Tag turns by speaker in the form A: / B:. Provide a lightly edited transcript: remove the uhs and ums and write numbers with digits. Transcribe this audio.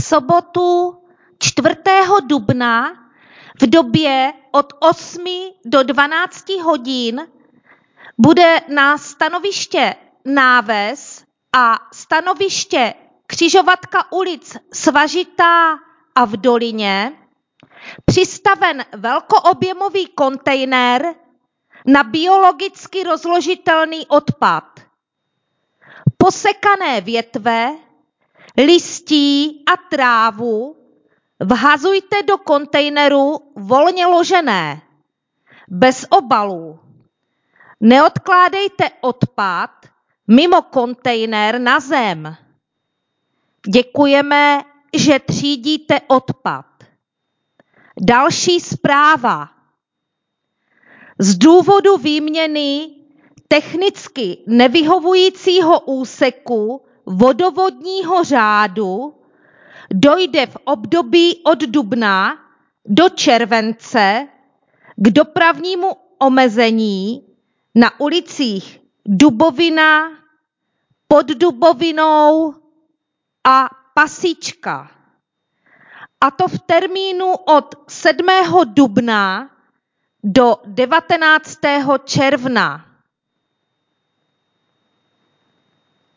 A: sobotu 4. dubna v době od 8 do 12 hodin bude na stanoviště Náves a stanoviště křižovatka ulic Svažitá a v Dolině přistaven velkoobjemový kontejner na biologicky rozložitelný odpad. Posekané větve, listí a trávu vhazujte do kontejneru volně ložené, bez obalů. Neodkládejte odpad mimo kontejner na zem. Děkujeme, že třídíte odpad. Další zpráva. Z důvodu výměny technicky nevyhovujícího úseku vodovodního řádu dojde v období od dubna do července k dopravnímu omezení na ulicích Dubovina, Pod Dubovinou a Pasíčka. A to v termínu od 7. dubna do 19. června.